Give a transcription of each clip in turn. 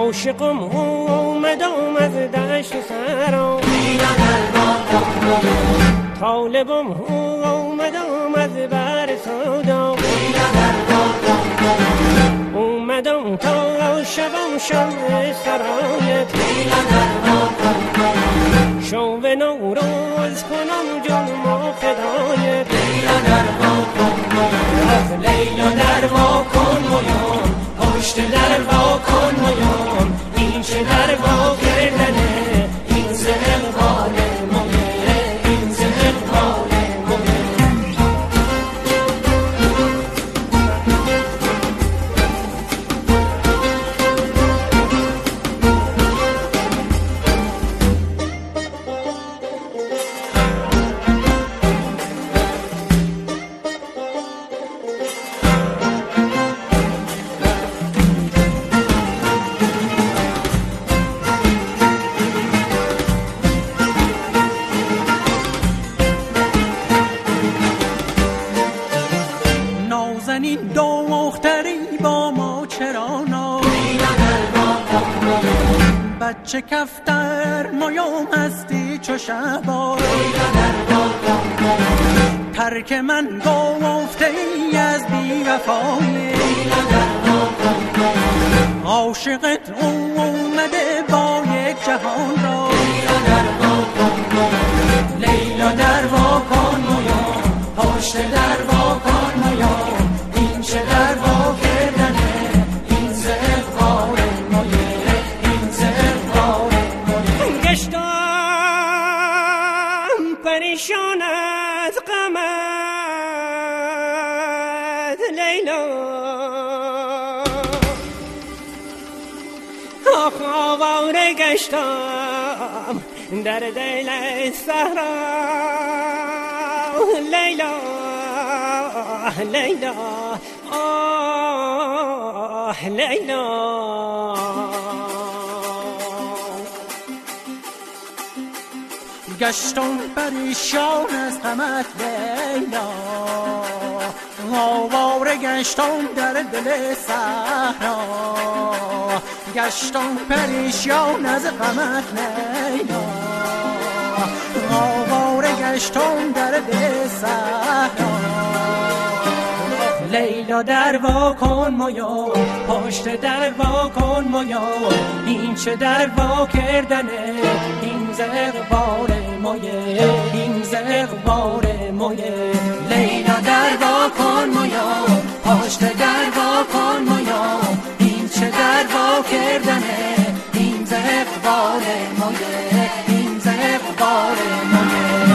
عاشقم اومدم از دشت سرا طالبم اومدم از بر سودا اومدم تا شبم شمع سرایت شو به نوروز کنم جنم و فدایت لیلا در وا کن مویان پشت در وا کن مویان این چه در وا کردنه این ز اقبال مویه این ز اقبال بچه کفتر مایام هستی چو شبا ترک من گفته ای از بی وفایی عاشقت اومده با یک جهان را لیلا در وا کن مویان پشت در وا کن مویان این چه در وا کردنه این ز اقبال پریشان از غمت لیلا آواره گشتم در دل صحرا لیلا لیلا آه لیلا گشتم پریشان از غمت لیلا آواره گشتم در دل صحرا گشتم پریشان از غمت لیلا آواره گشتم در دل صحرا لیلا در وا کن مویان پشت در وا کن مویان این چه در وا کردنه این ز اقبال مویه این ز اقبال مویه لیلا در وا کن مویان پشت در وا کن مویان این چه در وا کردنه این ز اقبال مویه این ز اقبال مویه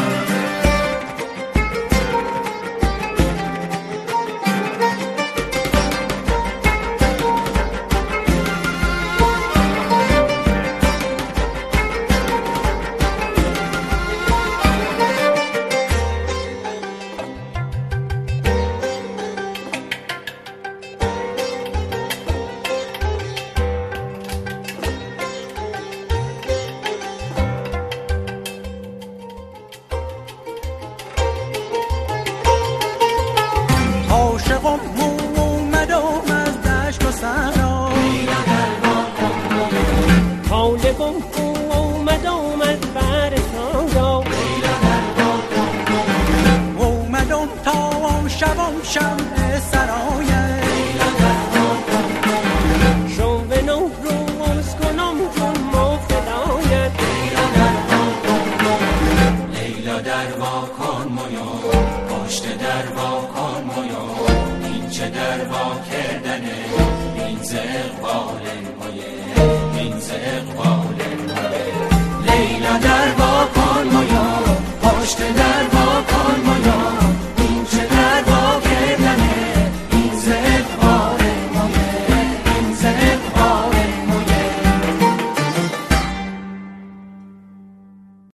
شمع سرایه شو به نوروز کنم جنم و فدایت لیلا در وا کن مویان پشت در وا